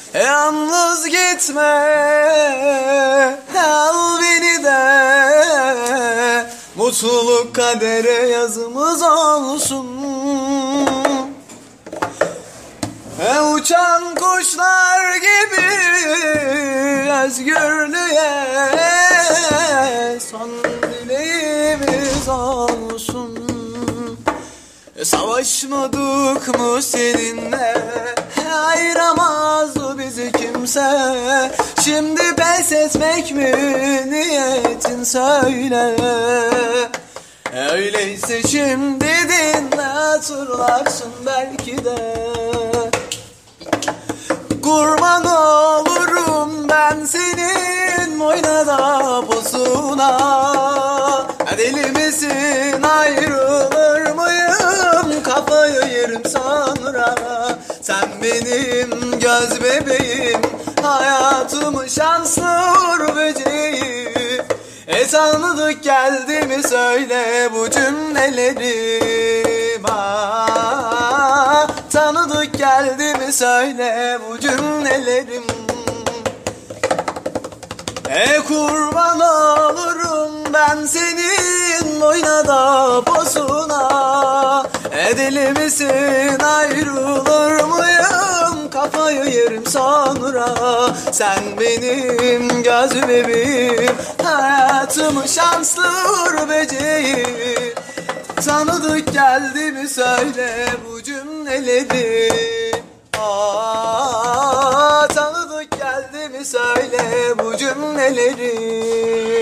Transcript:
Yalnız gitme, al beni de, mutluluk kadere yazımız olsun. Uçan kuşlar gibi özgürlüğe son dileğimiz olsun. Savaşmadık mı seninle, ayıramaz bizi kimse. Şimdi pes etmek mi niyetin söyle. Öyleyse şimdi dinle, hatırlarsın belki de. Kurban olurum ben senin boynuna posuna. Deli misin, ayrılır mıyım, kafayı yerim sonra. Sen benim göz bebeğim, hayatımın şanslı uğur böceği. Tanıdık geldi mi söyle bu cümlelerim. Tanıdık geldi mi söyle bu cümlelerim. Kurban olurum ben senin boynuna posuna. Deli misin, ayrılır mıyım, kafayı yerim sonra. Sen benim göz bebeğim, hayatımın şanslı uğur böceği. Tanıdık geldi mi söyle bu cümleleri. Tanıdık geldi mi söyle bu cümleleri.